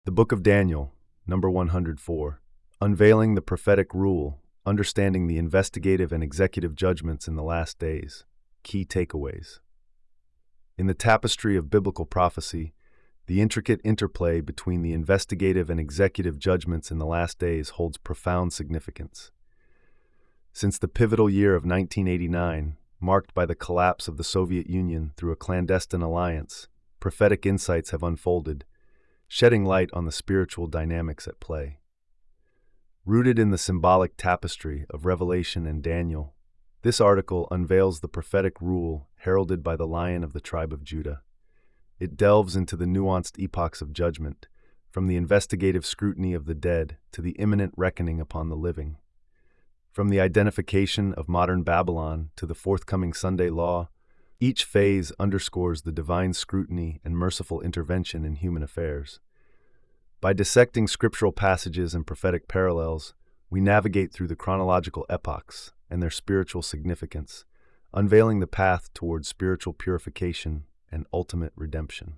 The Book of Daniel, number 104, Unveiling the Prophetic Rule, Understanding the Investigative and Executive Judgments in the Last Days. Key takeaways. In the tapestry of biblical prophecy, the intricate interplay between the investigative and executive judgments in the last days holds profound significance. Since the pivotal year of 1989, marked by the collapse of the Soviet Union through a clandestine alliance, prophetic insights have unfolded, shedding light on the spiritual dynamics at play. Rooted in the symbolic tapestry of Revelation and Daniel, this article unveils the prophetic rule heralded by the Lion of the tribe of Judah. It delves into the nuanced epochs of judgment, from the investigative scrutiny of the dead to the imminent reckoning upon the living. From the identification of modern Babylon to the forthcoming Sunday law, each phase underscores the divine scrutiny and merciful intervention in human affairs. By dissecting scriptural passages and prophetic parallels, we navigate through the chronological epochs and their spiritual significance, unveiling the path towards spiritual purification and ultimate redemption.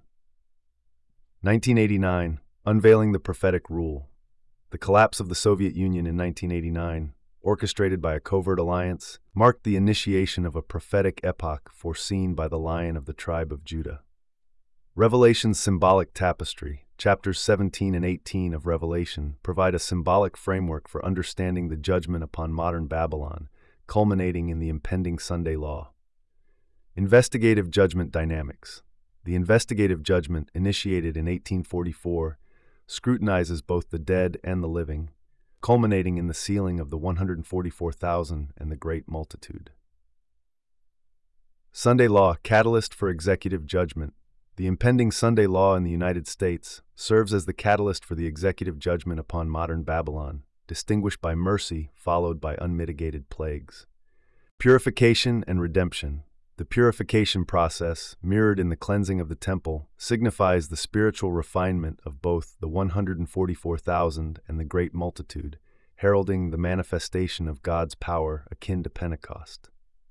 1989, Unveiling the Prophetic Rule. The collapse of the Soviet Union in 1989, orchestrated by a covert alliance, marked the initiation of a prophetic epoch foreseen by the Lion of the tribe of Judah. Revelation's symbolic tapestry, chapters 17 and 18 of Revelation, provide a symbolic framework for understanding the judgment upon modern Babylon, culminating in the impending Sunday law. Investigative judgment dynamics. The investigative judgment, initiated in 1844, scrutinizes both the dead and the living, culminating in the sealing of the 144,000 and the great multitude. Sunday law, catalyst for executive judgment. The impending Sunday law in the United States serves as the catalyst for the executive judgment upon modern Babylon, distinguished by mercy followed by unmitigated plagues. Purification and redemption. The purification process, mirrored in the cleansing of the temple, signifies the spiritual refinement of both the 144,000 and the great multitude, heralding the manifestation of God's power akin to Pentecost.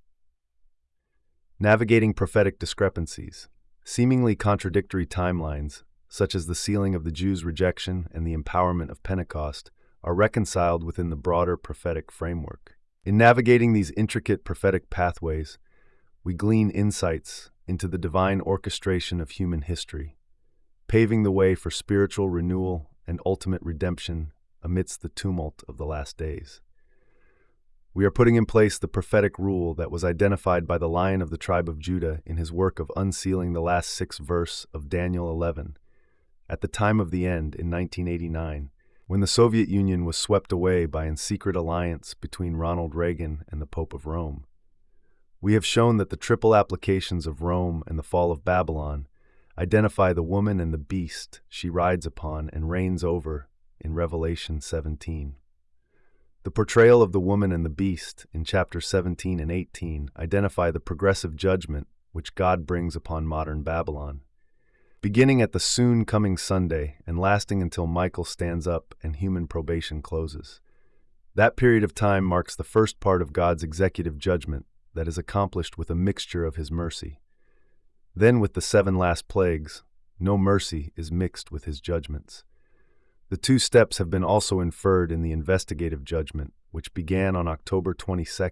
Navigating prophetic discrepancies. Seemingly contradictory timelines, such as the sealing of the Jews' rejection and the empowerment of Pentecost, are reconciled within the broader prophetic framework. In navigating these intricate prophetic pathways, we glean insights into the divine orchestration of human history, paving the way for spiritual renewal and ultimate redemption amidst the tumult of the last days. We are putting in place the prophetic rule that was identified by the Lion of the tribe of Judah in his work of unsealing the last 6 verse of Daniel 11, at the time of the end in 1989, when the Soviet Union was swept away by a secret alliance between Ronald Reagan and the Pope of Rome. We have shown that the triple applications of Rome and the fall of Babylon identify the woman and the beast she rides upon and reigns over in Revelation 17. The portrayal of the woman and the beast in chapters 17 and 18 identify the progressive judgment which God brings upon modern Babylon, beginning at the soon-coming Sunday and lasting until Michael stands up and human probation closes. That period of time marks the first part of God's executive judgment that is accomplished with a mixture of his mercy. Then, with the 7 last plagues, no mercy is mixed with his judgments. The 2 steps have been also inferred in the investigative judgment, which began on October 22,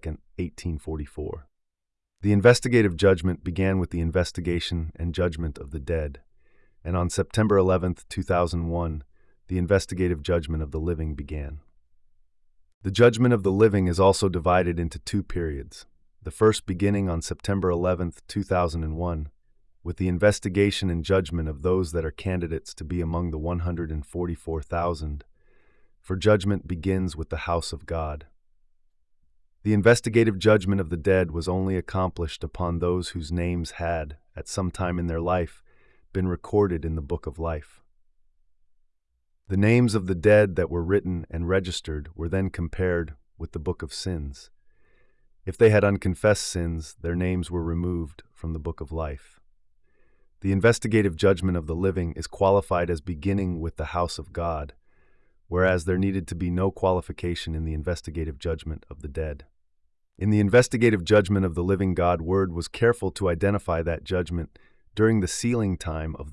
1844. The investigative judgment began with the investigation and judgment of the dead, and on September 11, 2001, the investigative judgment of the living began. The judgment of the living is also divided into 2 periods, the first beginning on September 11, 2001, with the investigation and judgment of those that are candidates to be among the 144,000, for judgment begins with the house of God. The investigative judgment of the dead was only accomplished upon those whose names had, at some time in their life, been recorded in the book of life. The names of the dead that were written and registered were then compared with the book of sins. If they had unconfessed sins, their names were removed from the book of life. The investigative judgment of the living is qualified as beginning with the house of God, whereas there needed to be no qualification in the investigative judgment of the dead. In the investigative judgment of the living, God word was careful to identify that judgment during the sealing time of the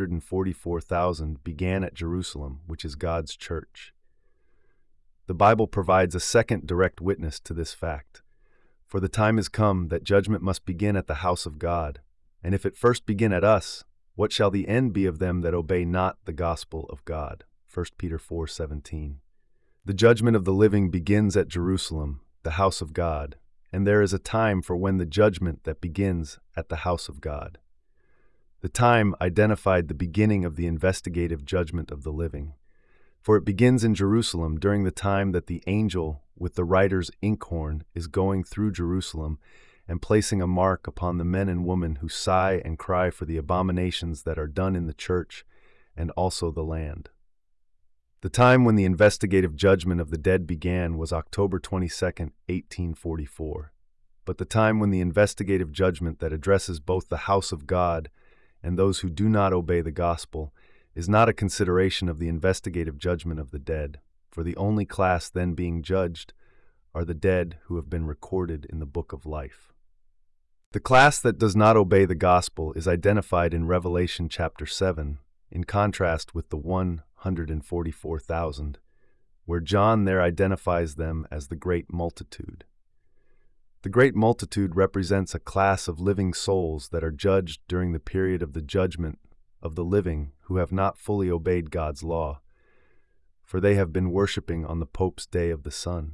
144,000 began at Jerusalem, which is God's church. The Bible provides a second direct witness to this fact. For the time is come that judgment must begin at the house of God. And if it first begin at us, what shall the end be of them that obey not the gospel of God? 1 Peter 4:17. The judgment of the living begins at Jerusalem, the house of God, and there is a time for when the judgment that begins at the house of God. The time identified the beginning of the investigative judgment of the living, for it begins in Jerusalem during the time that the angel with the writer's inkhorn is going through Jerusalem and placing a mark upon the men and women who sigh and cry for the abominations that are done in the church and also the land. The time when the investigative judgment of the dead began was October 22, 1844. But the time when the investigative judgment that addresses both the house of God and those who do not obey the gospel is not a consideration of the investigative judgment of the dead, for the only class then being judged are the dead who have been recorded in the book of life. The class that does not obey the gospel is identified in Revelation chapter 7, in contrast with the 144,000, where John there identifies them as the great multitude. The great multitude represents a class of living souls that are judged during the period of the judgment of the living who have not fully obeyed God's law, for they have been worshiping on the Pope's Day of the Sun.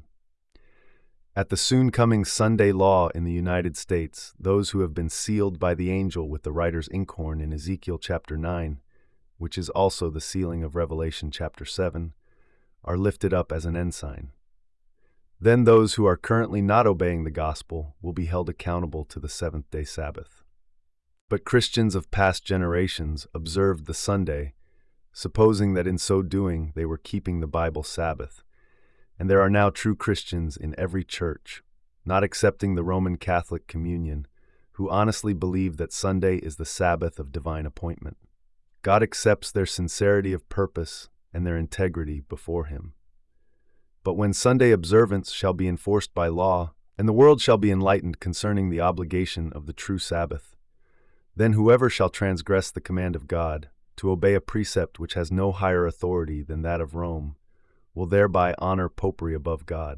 At the soon-coming Sunday law in the United States, those who have been sealed by the angel with the writer's inkhorn in Ezekiel chapter 9, which is also the sealing of Revelation chapter 7, are lifted up as an ensign. Then those who are currently not obeying the gospel will be held accountable to the seventh-day Sabbath. But Christians of past generations observed the Sunday, supposing that in so doing they were keeping the Bible Sabbath, and there are now true Christians in every church, not accepting the Roman Catholic communion, who honestly believe that Sunday is the Sabbath of divine appointment. God accepts their sincerity of purpose and their integrity before Him. But when Sunday observance shall be enforced by law, and the world shall be enlightened concerning the obligation of the true Sabbath, then whoever shall transgress the command of God, to obey a precept which has no higher authority than that of Rome, will thereby honor popery above God.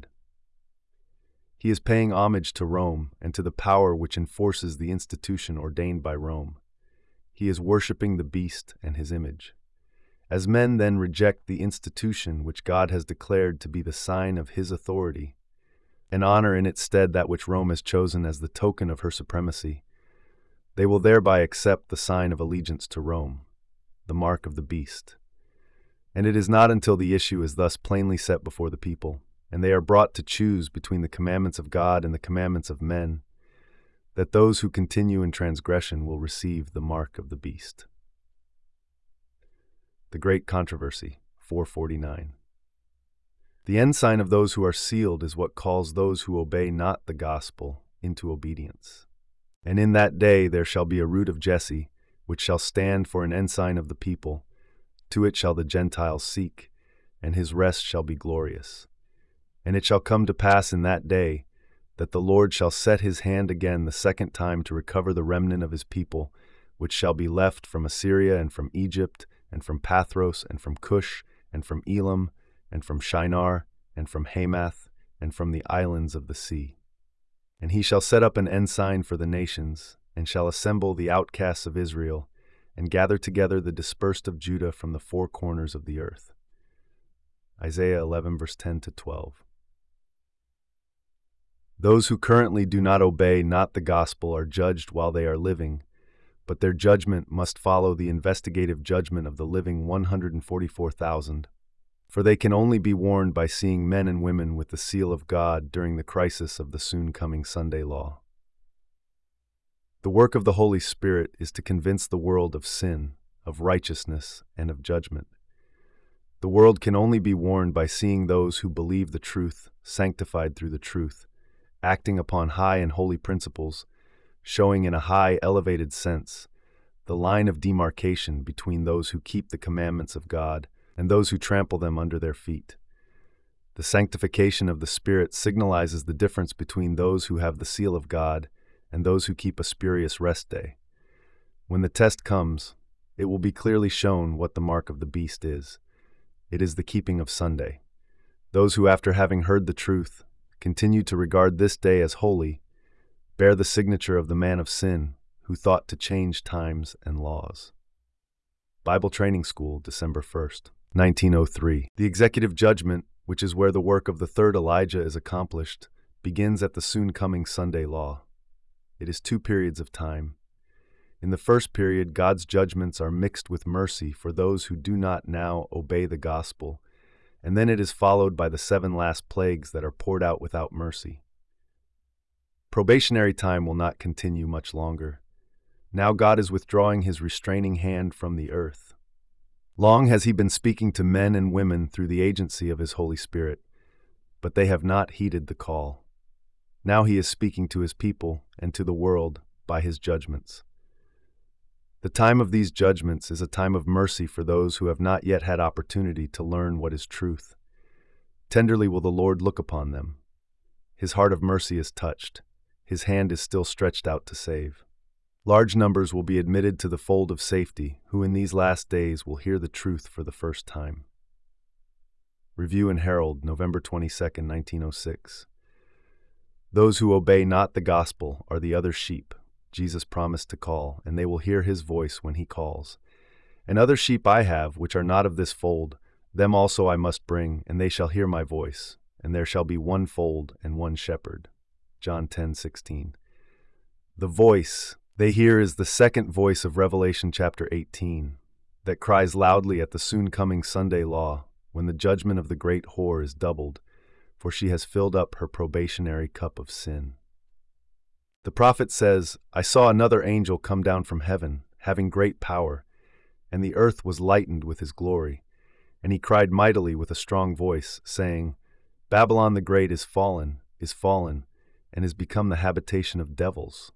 He is paying homage to Rome and to the power which enforces the institution ordained by Rome. He is worshiping the beast and his image. As men then reject the institution which God has declared to be the sign of His authority, and honor in its stead that which Rome has chosen as the token of her supremacy, they will thereby accept the sign of allegiance to Rome, the mark of the beast. And it is not until the issue is thus plainly set before the people, and they are brought to choose between the commandments of God and the commandments of men, that those who continue in transgression will receive the mark of the beast. The Great Controversy, 449. The ensign of those who are sealed is what calls those who obey not the gospel into obedience. And in that day there shall be a root of Jesse, which shall stand for an ensign of the people. To it shall the Gentiles seek, and his rest shall be glorious. And it shall come to pass in that day that the Lord shall set his hand again the second time to recover the remnant of his people, which shall be left from Assyria and from Egypt, and from Pathros, and from Cush, and from Elam, and from Shinar, and from Hamath, and from the islands of the sea. And he shall set up an ensign for the nations, and shall assemble the outcasts of Israel, and gather together the dispersed of Judah from the four corners of the earth. Isaiah 11, verse 10-12. Those who currently do not obey not the gospel are judged while they are living, but their judgment must follow the investigative judgment of the living 144,000, for they can only be warned by seeing men and women with the seal of God during the crisis of the soon-coming Sunday law. The work of the Holy Spirit is to convince the world of sin, of righteousness, and of judgment. The world can only be warned by seeing those who believe the truth, sanctified through the truth, acting upon high and holy principles, showing in a high, elevated sense the line of demarcation between those who keep the commandments of God and those who trample them under their feet. The sanctification of the Spirit signalizes the difference between those who have the seal of God and those who keep a spurious rest day. When the test comes, it will be clearly shown what the mark of the beast is. It is the keeping of Sunday. Those who, after having heard the truth, continue to regard this day as holy, bear the signature of the man of sin who thought to change times and laws. Bible Training School, December 1st, 1903. The executive judgment, which is where the work of the third Elijah is accomplished, begins at the soon-coming Sunday law. It is 2 periods of time. In the first period, God's judgments are mixed with mercy for those who do not now obey the gospel, and then it is followed by the 7 last plagues that are poured out without mercy. Probationary time will not continue much longer. Now God is withdrawing his restraining hand from the earth. Long has he been speaking to men and women through the agency of his Holy Spirit, but they have not heeded the call. Now he is speaking to his people and to the world by his judgments. The time of these judgments is a time of mercy for those who have not yet had opportunity to learn what is truth. Tenderly will the Lord look upon them. His heart of mercy is touched. His hand is still stretched out to save. Large numbers will be admitted to the fold of safety, who in these last days will hear the truth for the first time. Review and Herald, November 22, 1906. Those who obey not the gospel are the other sheep Jesus promised to call, and they will hear his voice when he calls. And other sheep I have, which are not of this fold, them also I must bring, and they shall hear my voice, and there shall be one fold and one shepherd. John 10:16. The voice they hear is the second voice of Revelation chapter 18, that cries loudly at the soon-coming Sunday law, when the judgment of the great whore is doubled, for she has filled up her probationary cup of sin. The prophet says, I saw another angel come down from heaven, having great power, and the earth was lightened with his glory. And he cried mightily with a strong voice, saying, Babylon the Great is fallen, and is become the habitation of devils.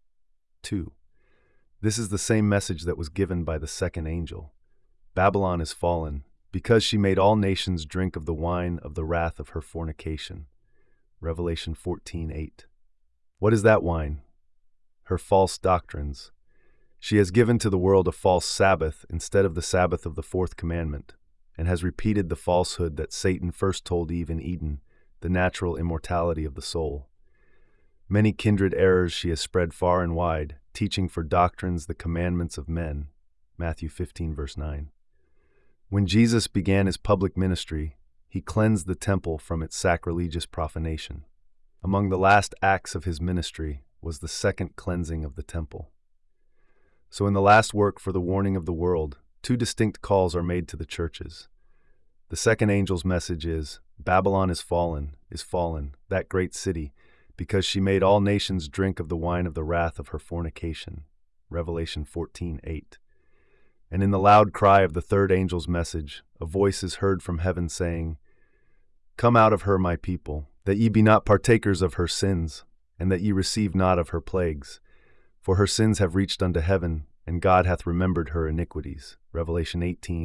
2. This is the same message that was given by the second angel. Babylon is fallen, because she made all nations drink of the wine of the wrath of her fornication. Revelation 14:8. What is that wine? Her false doctrines. She has given to the world a false Sabbath instead of the Sabbath of the 4th commandment, and has repeated the falsehood that Satan first told Eve in Eden, the natural immortality of the soul. Many kindred errors she has spread far and wide, teaching for doctrines the commandments of men. Matthew 15, verse 9. When Jesus began his public ministry, he cleansed the temple from its sacrilegious profanation. Among the last acts of his ministry was the second cleansing of the temple. So in the last work for the warning of the world, 2 distinct calls are made to the churches. The second angel's message is, Babylon is fallen, that great city, because she made all nations drink of the wine of the wrath of her fornication. Revelation 14:8. And in the loud cry of the third angel's message, a voice is heard from heaven saying, Come out of her, my people, that ye be not partakers of her sins, and that ye receive not of her plagues. For her sins have reached unto heaven, and God hath remembered her iniquities. Revelation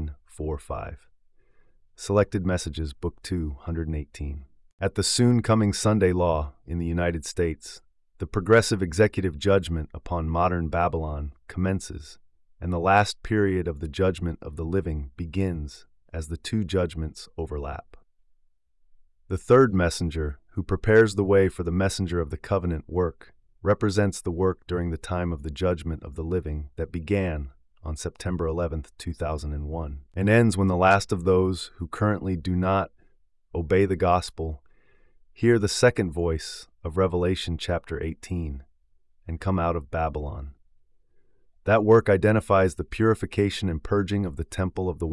18:4-5. Selected Messages, Book 2, 118. At the soon-coming Sunday law in the United States, the progressive executive judgment upon modern Babylon commences, and the last period of the judgment of the living begins as the 2 judgments overlap. The third messenger, who prepares the way for the messenger of the covenant work, represents the work during the time of the judgment of the living that began on September 11, 2001, and ends when the last of those who currently do not obey the gospel hear the second voice of Revelation chapter 18 and come out of Babylon. That work identifies the purification and purging of the temple of the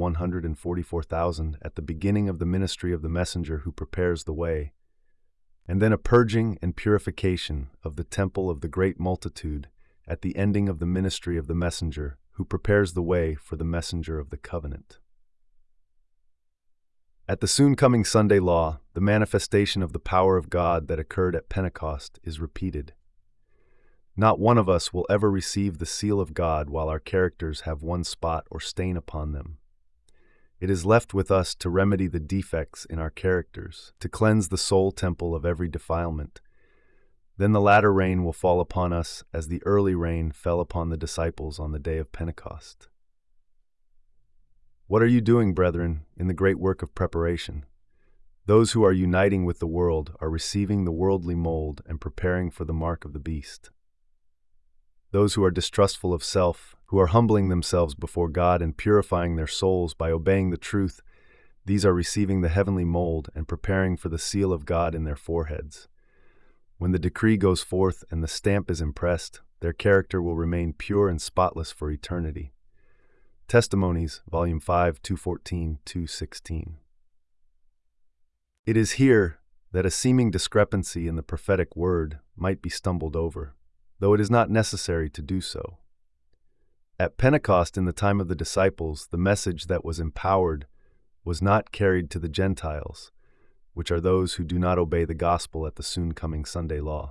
144,000 at the beginning of the ministry of the messenger who prepares the way, and then a purging and purification of the temple of the great multitude at the ending of the ministry of the messenger who prepares the way for the messenger of the covenant. At the soon-coming Sunday law, the manifestation of the power of God that occurred at Pentecost is repeated. Not one of us will ever receive the seal of God while our characters have one spot or stain upon them. It is left with us to remedy the defects in our characters, to cleanse the soul temple of every defilement. Then the latter rain will fall upon us as the early rain fell upon the disciples on the day of Pentecost. What are you doing, brethren, in the great work of preparation? Those who are uniting with the world are receiving the worldly mold and preparing for the mark of the beast. Those who are distrustful of self, who are humbling themselves before God and purifying their souls by obeying the truth, these are receiving the heavenly mold and preparing for the seal of God in their foreheads. When the decree goes forth and the stamp is impressed, their character will remain pure and spotless for eternity. Testimonies, Volume 5, 214, 216. It is here that a seeming discrepancy in the prophetic word might be stumbled over, though it is not necessary to do so. At Pentecost, in the time of the disciples, the message that was empowered was not carried to the Gentiles, which are those who do not obey the gospel at the soon-coming Sunday law.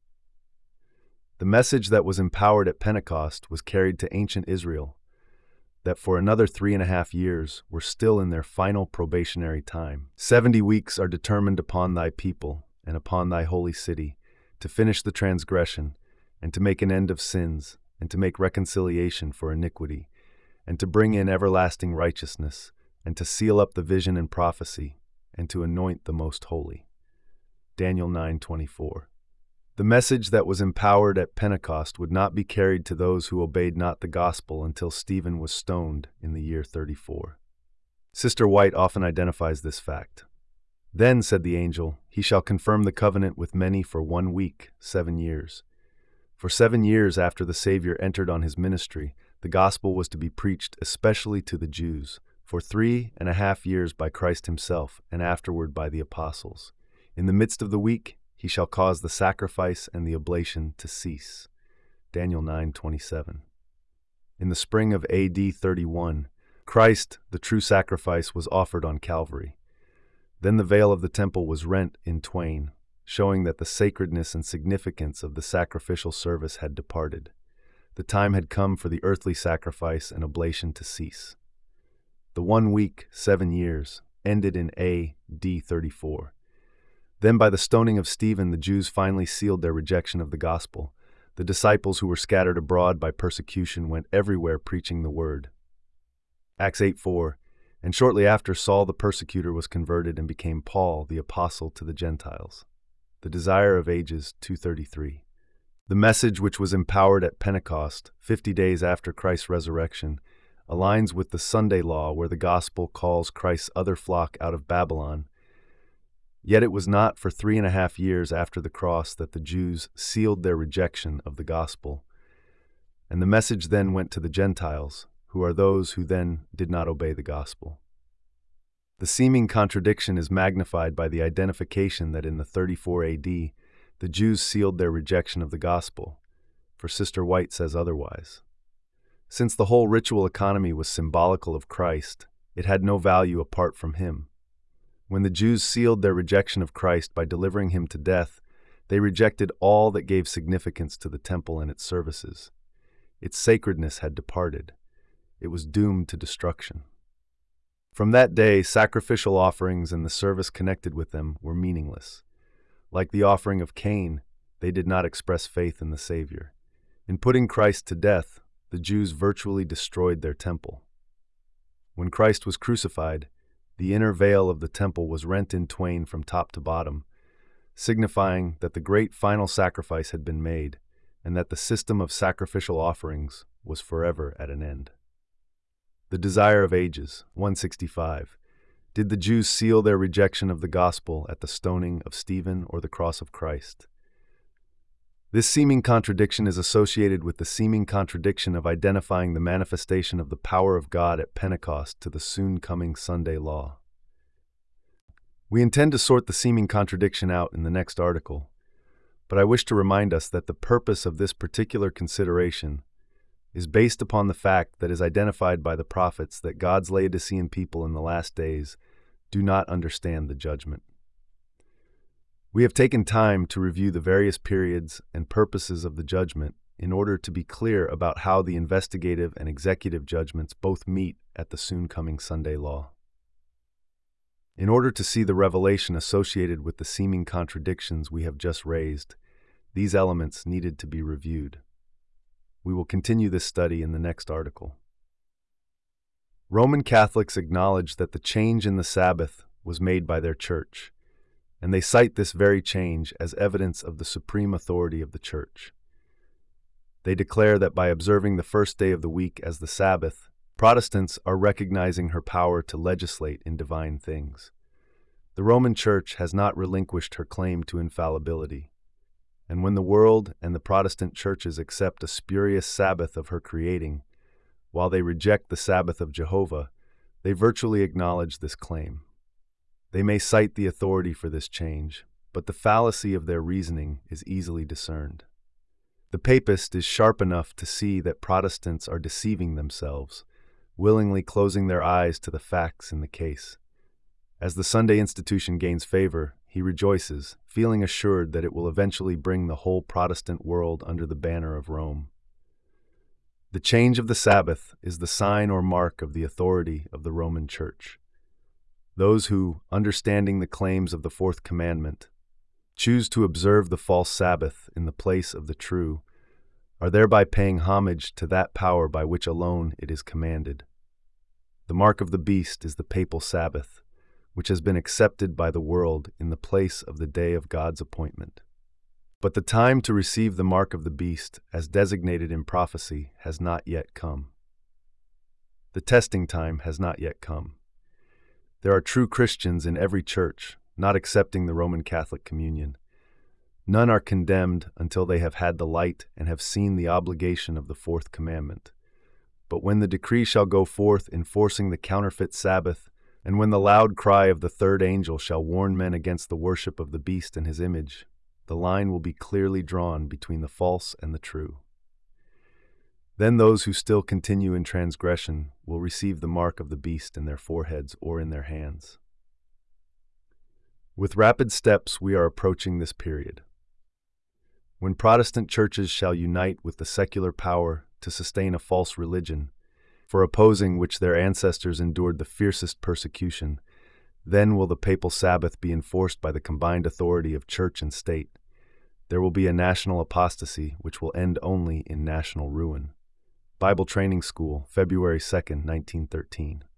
The message that was empowered at Pentecost was carried to ancient Israel, that for another 3.5 years were still in their final probationary time. 70 weeks are determined upon thy people and upon thy holy city, to finish the transgression, and to make an end of sins, and to make reconciliation for iniquity, and to bring in everlasting righteousness, and to seal up the vision and prophecy, and to anoint the most holy. Daniel 9:24. The message that was empowered at Pentecost would not be carried to those who obeyed not the gospel until Stephen was stoned in the year 34. Sister White often identifies this fact. Then, said the angel, he shall confirm the covenant with many for 1 week, 7 years. For 7 years after the Savior entered on his ministry, the gospel was to be preached especially to the Jews, for 3.5 years by Christ himself, and afterward by the apostles. In the midst of the week, he shall cause the sacrifice and the oblation to cease. Daniel 9:27. In the spring of AD 31, Christ, the true sacrifice, was offered on Calvary. Then the veil of the temple was rent in twain, showing that the sacredness and significance of the sacrificial service had departed. The time had come for the earthly sacrifice and oblation to cease. The 1 week, 7 years, ended in AD 34. Then by the stoning of Stephen, the Jews finally sealed their rejection of the gospel. The disciples who were scattered abroad by persecution went everywhere preaching the word. Acts 8:4. And shortly after, Saul the persecutor was converted and became Paul, the apostle to the Gentiles. The Desire of Ages 2:33. The message which was empowered at Pentecost, 50 days after Christ's resurrection, aligns with the Sunday law where the gospel calls Christ's other flock out of Babylon. Yet it was not for 3.5 years after the cross that the Jews sealed their rejection of the gospel, and the message then went to the Gentiles, who are those who then did not obey the gospel. The seeming contradiction is magnified by the identification that in the 34 AD, the Jews sealed their rejection of the gospel, for Sister White says otherwise. Since the whole ritual economy was symbolical of Christ, it had no value apart from him. When the Jews sealed their rejection of Christ by delivering him to death, they rejected all that gave significance to the temple and its services. Its sacredness had departed. It was doomed to destruction. From that day, sacrificial offerings and the service connected with them were meaningless. Like the offering of Cain, they did not express faith in the Savior. In putting Christ to death, the Jews virtually destroyed their temple. When Christ was crucified, the inner veil of the temple was rent in twain from top to bottom, signifying that the great final sacrifice had been made, and that the system of sacrificial offerings was forever at an end. The Desire of Ages, 165. Did the Jews seal their rejection of the gospel at the stoning of Stephen or the cross of Christ? This seeming contradiction is associated with the seeming contradiction of identifying the manifestation of the power of God at Pentecost to the soon-coming Sunday law. We intend to sort the seeming contradiction out in the next article, but I wish to remind us that the purpose of this particular consideration is based upon the fact that is identified by the prophets that God's Laodicean people in the last days do not understand the judgment. We have taken time to review the various periods and purposes of the judgment in order to be clear about how the investigative and executive judgments both meet at the soon-coming Sunday law. In order to see the revelation associated with the seeming contradictions we have just raised, these elements needed to be reviewed. We will continue this study in the next article. Roman Catholics acknowledge that the change in the Sabbath was made by their Church, and they cite this very change as evidence of the supreme authority of the Church. They declare that by observing the first day of the week as the Sabbath, Protestants are recognizing her power to legislate in divine things. The Roman Church has not relinquished her claim to infallibility, and when the world and the Protestant churches accept a spurious Sabbath of her creating, while they reject the Sabbath of Jehovah, they virtually acknowledge this claim. They may cite the authority for this change, but the fallacy of their reasoning is easily discerned. The papist is sharp enough to see that Protestants are deceiving themselves, willingly closing their eyes to the facts in the case. As the Sunday institution gains favor, he rejoices, feeling assured that it will eventually bring the whole Protestant world under the banner of Rome. The change of the Sabbath is the sign or mark of the authority of the Roman Church. Those who, understanding the claims of the fourth commandment, choose to observe the false Sabbath in the place of the true, are thereby paying homage to that power by which alone it is commanded. The mark of the beast is the papal Sabbath, which has been accepted by the world in the place of the day of God's appointment. But the time to receive the mark of the beast, as designated in prophecy, has not yet come. The testing time has not yet come. There are true Christians in every church, not accepting the Roman Catholic communion. None are condemned until they have had the light and have seen the obligation of the fourth commandment. But when the decree shall go forth enforcing the counterfeit Sabbath, and when the loud cry of the third angel shall warn men against the worship of the beast and his image, the line will be clearly drawn between the false and the true. Then those who still continue in transgression will receive the mark of the beast in their foreheads or in their hands. With rapid steps we are approaching this period, when Protestant churches shall unite with the secular power to sustain a false religion, for opposing which their ancestors endured the fiercest persecution. Then will the papal Sabbath be enforced by the combined authority of church and state. There will be a national apostasy which will end only in national ruin. Bible Training School, February 2, 1913.